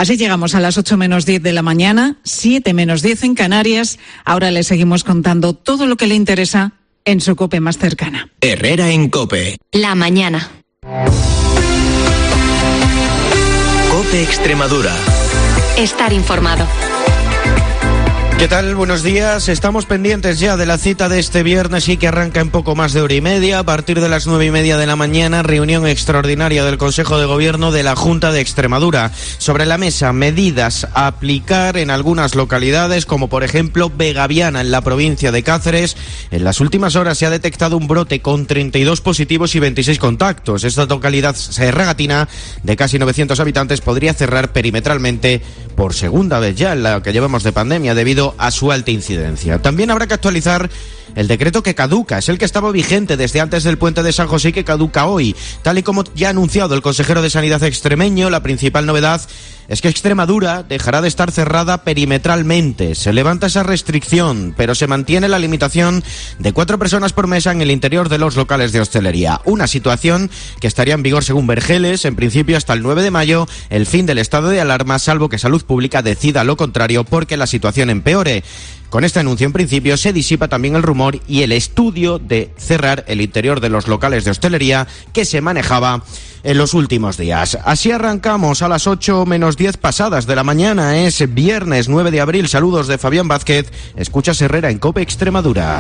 Así llegamos a las 8 menos 10 de la mañana, 7 menos 10 en Canarias. Ahora le seguimos contando todo lo que le interesa en su COPE más cercana. Herrera en COPE. La mañana. COPE Extremadura. Estar informado. ¿Qué tal? Buenos días. Estamos pendientes ya de la cita de este viernes y que arranca en poco más de hora y media. A partir de las 9:30 de la mañana, reunión extraordinaria del Consejo de Gobierno de la Junta de Extremadura. Sobre la mesa, medidas a aplicar en algunas localidades, como por ejemplo Vegaviana, en la provincia de Cáceres. En las últimas horas se ha detectado un brote con 32 positivos y 26 contactos. Esta localidad serragatina, de casi 900 habitantes, podría cerrar perimetralmente por segunda vez ya en la que llevamos de pandemia, debido a su alta incidencia. También habrá que actualizar el decreto que caduca, es el que estaba vigente desde antes del puente de San José y que caduca hoy. Tal y como ya ha anunciado el consejero de Sanidad extremeño, la principal novedad es que Extremadura dejará de estar cerrada perimetralmente. Se levanta esa restricción, pero se mantiene la limitación de 4 personas por mesa en el interior de los locales de hostelería. Una situación que estaría en vigor, según Vergeles, en principio hasta el 9 de mayo, el fin del estado de alarma, salvo que Salud Pública decida lo contrario porque la situación empeore. Con este anuncio, en principio, se disipa también el rumor y el estudio de cerrar el interior de los locales de hostelería que se manejaba en los últimos días. Así arrancamos a las 8 menos 10 pasadas de la mañana. Es viernes 9 de abril. Saludos de Fabián Vázquez. Escuchas Herrera en COPE Extremadura.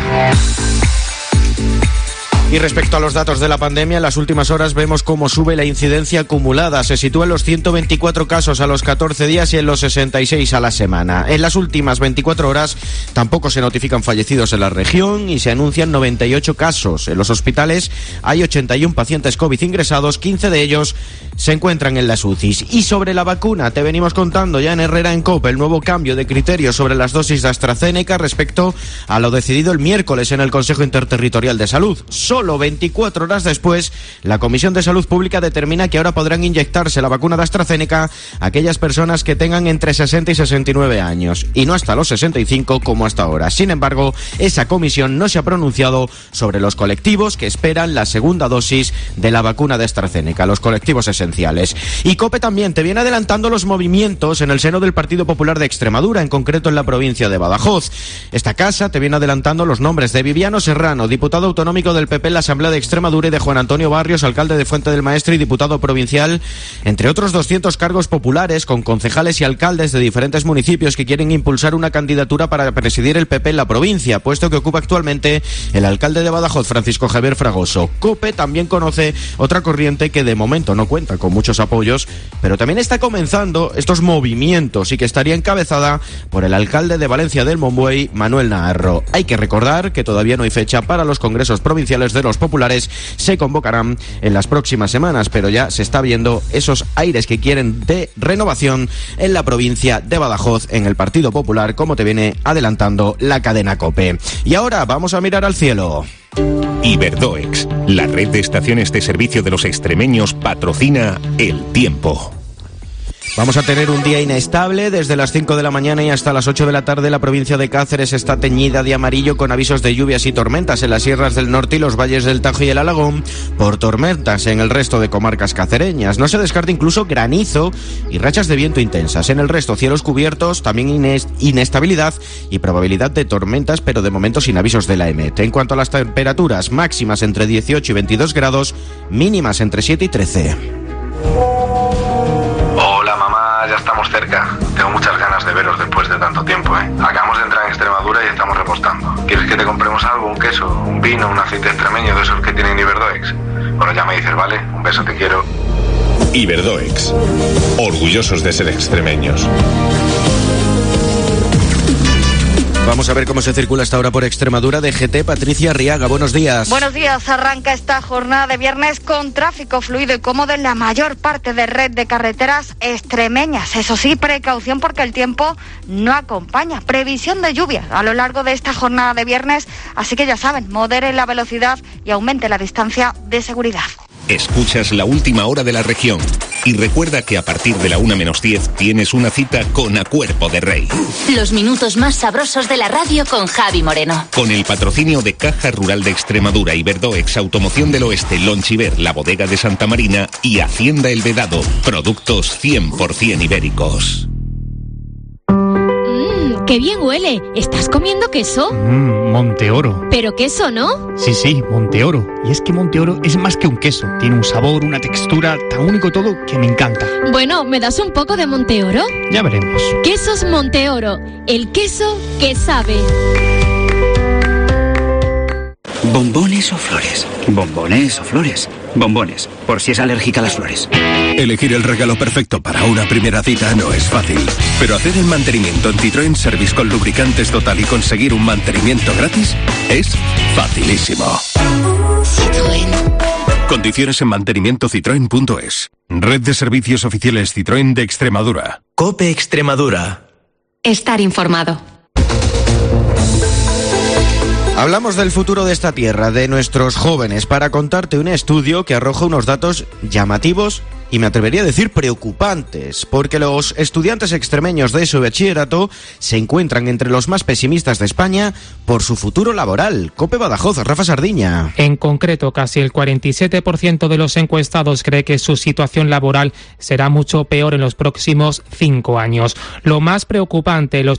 Y respecto a los datos de la pandemia, en las últimas horas vemos cómo sube la incidencia acumulada. Se sitúa en los 124 casos a los 14 días y en los 66 a la semana. En las últimas 24 horas tampoco se notifican fallecidos en la región y se anuncian 98 casos. En los hospitales hay 81 pacientes COVID ingresados, 15 de ellos se encuentran en las UCIs. Y sobre la vacuna, te venimos contando ya en Herrera en COPE el nuevo cambio de criterio sobre las dosis de AstraZeneca respecto a lo decidido el miércoles en el Consejo Interterritorial de Salud. Solo 24 horas después, la Comisión de Salud Pública determina que ahora podrán inyectarse la vacuna de AstraZeneca aquellas personas que tengan entre 60 y 69 años, y no hasta los 65 como hasta ahora. Sin embargo, esa comisión no se ha pronunciado sobre los colectivos que esperan la segunda dosis de la vacuna de AstraZeneca, los colectivos esenciales. Y COPE también te viene adelantando los movimientos en el seno del Partido Popular de Extremadura, en concreto en la provincia de Badajoz. Esta casa te viene adelantando los nombres de Viviano Serrano, diputado autonómico del PP en la Asamblea de Extremadura, y de Juan Antonio Barrios, alcalde de Fuente del Maestre y diputado provincial, entre otros 200 cargos populares con concejales y alcaldes de diferentes municipios que quieren impulsar una candidatura para presidir el PP en la provincia, puesto que ocupa actualmente el alcalde de Badajoz, Francisco Javier Fragoso. COPE también conoce otra corriente que de momento no cuenta con muchos apoyos, pero también está comenzando estos movimientos y que estaría encabezada por el alcalde de Valencia del Monbuey, Manuel Naharro. Hay que recordar que todavía no hay fecha para los congresos provinciales de los populares, se convocarán en las próximas semanas, pero ya se está viendo esos aires que quieren de renovación en la provincia de Badajoz, en el Partido Popular, como te viene adelantando la cadena COPE. Y ahora vamos a mirar al cielo. Iberdoex, la red de estaciones de servicio de los extremeños, patrocina el tiempo. Vamos a tener un día inestable. Desde las 5 de la mañana y hasta las 8 de la tarde la provincia de Cáceres está teñida de amarillo con avisos de lluvias y tormentas en las sierras del norte y los valles del Tajo y el Alagón por tormentas en el resto de comarcas cacereñas. No se descarta incluso granizo y rachas de viento intensas. En el resto cielos cubiertos, también inestabilidad y probabilidad de tormentas, pero de momento sin avisos de la EMET. En cuanto a las temperaturas, máximas entre 18 y 22 grados, mínimas entre 7 y 13. Ya estamos cerca. Tengo muchas ganas de veros después de tanto tiempo, ¿eh? Acabamos de entrar en Extremadura y estamos repostando. ¿Quieres que te compremos algo? ¿Un queso? ¿Un vino? ¿Un aceite extremeño de esos que tienen Iberdoex? Bueno, ya me dices, ¿vale? Un beso, te quiero. Iberdoex. Orgullosos de ser extremeños. Vamos a ver cómo se circula hasta ahora por Extremadura. DGT, Patricia Arriaga, buenos días. Buenos días. Arranca esta jornada de viernes con tráfico fluido y cómodo en la mayor parte de red de carreteras extremeñas. Eso sí, precaución porque el tiempo no acompaña. Previsión de lluvia a lo largo de esta jornada de viernes, así que ya saben, moderen la velocidad y aumente la distancia de seguridad. Escuchas la última hora de la región. Y recuerda que a partir de la 1:10 tienes una cita con A Cuerpo de Rey. Los minutos más sabrosos de la radio con Javi Moreno. Con el patrocinio de Caja Rural de Extremadura, Iberdoex, Automoción del Oeste, Lonchiver, La Bodega de Santa Marina y Hacienda El Vedado. Productos 100% ibéricos. ¡Qué bien huele! ¿Estás comiendo queso? Monteoro. ¿Pero queso, no? Sí, Monteoro. Y es que Monteoro es más que un queso. Tiene un sabor, una textura tan único todo que me encanta. Bueno, ¿me das un poco de Monteoro? Ya veremos. Quesos Monteoro. El queso que sabe. ¿Bombones o flores? ¿Bombones o flores? Bombones, por si es alérgica a las flores. Elegir el regalo perfecto para una primera cita no es fácil, pero hacer el mantenimiento en Citroën Service con lubricantes Total y conseguir un mantenimiento gratis es facilísimo. Citroën. Condiciones en mantenimientocitroen.es. Red de servicios oficiales Citroën de Extremadura. COPE Extremadura. Estar informado. Hablamos del futuro de esta tierra, de nuestros jóvenes, para contarte un estudio que arroja unos datos llamativos y me atrevería a decir preocupantes, porque los estudiantes extremeños de ESO y bachillerato se encuentran entre los más pesimistas de España por su futuro laboral. COPE Badajoz, Rafa Sardiña. En concreto, casi el 47% de los encuestados cree que su situación laboral será mucho peor en los próximos 5 años. Lo más preocupante, el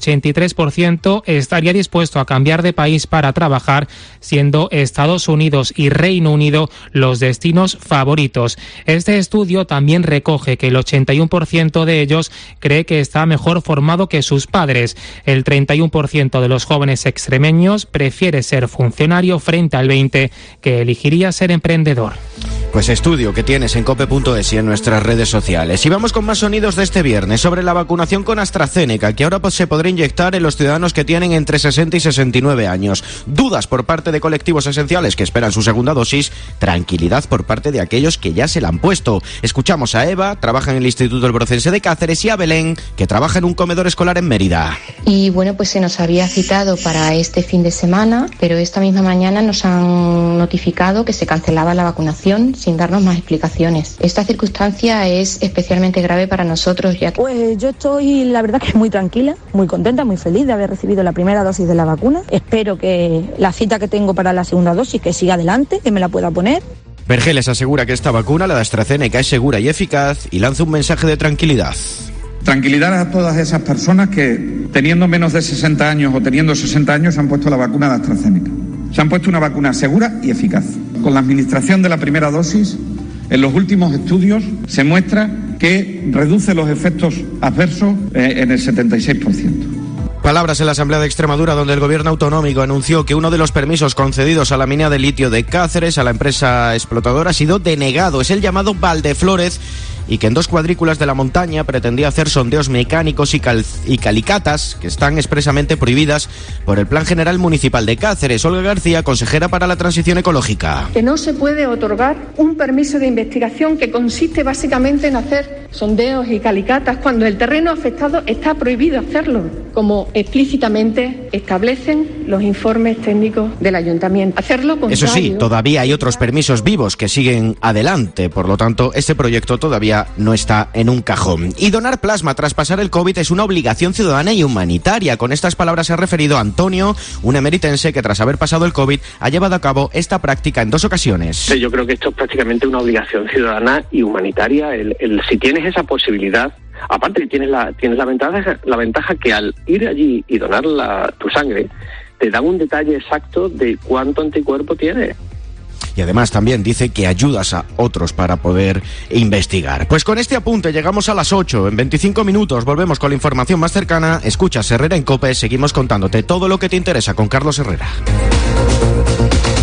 83% estaría dispuesto a cambiar de país para trabajar, siendo Estados Unidos y Reino Unido los destinos favoritos. Este estudio también recoge que el 81% de ellos cree que está mejor formado que sus padres. El 31% de los jóvenes extremeños prefiere ser funcionario frente al 20% que elegiría ser emprendedor. Pues estudio que tienes en cope.es y en nuestras redes sociales. Y vamos con más sonidos de este viernes sobre la vacunación con AstraZeneca, que ahora se podrá inyectar en los ciudadanos que tienen entre 60 y 69 años. Dudas por parte de colectivos esenciales que esperan su segunda dosis, tranquilidad por parte de aquellos que ya se la han puesto. Escuchamos a Eva, trabaja en el Instituto Elbrocense de Cáceres, y a Belén, que trabaja en un comedor escolar en Mérida. Y bueno, pues se nos había citado para este fin de semana, pero esta misma mañana nos han notificado que se cancelaba la vacunación sin darnos más explicaciones. Esta circunstancia es especialmente grave para nosotros, ya que... Pues yo estoy, la verdad, que muy tranquila, muy contenta, muy feliz de haber recibido la primera dosis de la vacuna. Espero que la cita que tengo para la segunda dosis, que siga adelante, que me la pueda poner. Vergeles asegura que esta vacuna, la de AstraZeneca, es segura y eficaz y lanza un mensaje de tranquilidad. Tranquilidad a todas esas personas que, teniendo menos de 60 años o teniendo 60 años, se han puesto la vacuna de AstraZeneca. Se han puesto una vacuna segura y eficaz. Con la administración de la primera dosis, en los últimos estudios se muestra que reduce los efectos adversos en el 76%. Palabras en la Asamblea de Extremadura, donde el gobierno autonómico anunció que uno de los permisos concedidos a la mina de litio de Cáceres, a la empresa explotadora, ha sido denegado. Es el llamado Valdeflórez, y que en 2 cuadrículas de la montaña pretendía hacer sondeos mecánicos y calicatas que están expresamente prohibidas por el Plan General Municipal de Cáceres. Olga García, consejera para la transición ecológica. Que no se puede otorgar un permiso de investigación que consiste básicamente en hacer sondeos y calicatas cuando el terreno afectado está prohibido hacerlo, como explícitamente establecen los informes técnicos del ayuntamiento. Hacerlo contrario. Eso sí, todavía hay otros permisos vivos que siguen adelante, por lo tanto, este proyecto todavía no está en un cajón. Y donar plasma tras pasar el COVID es una obligación ciudadana y humanitaria. Con estas palabras se ha referido a Antonio, un emeritense que tras haber pasado el COVID ha llevado a cabo esta práctica en 2 ocasiones. Sí, yo creo que esto es prácticamente una obligación ciudadana y humanitaria. Si tienes esa posibilidad, aparte que tienes la ventaja que al ir allí y donar tu sangre, te dan un detalle exacto de cuánto anticuerpo tienes. Y además también dice que ayudas a otros para poder investigar. Pues con este apunte llegamos a las 8. En 25 minutos volvemos con la información más cercana. Escuchas Herrera en COPE. Seguimos contándote todo lo que te interesa con Carlos Herrera.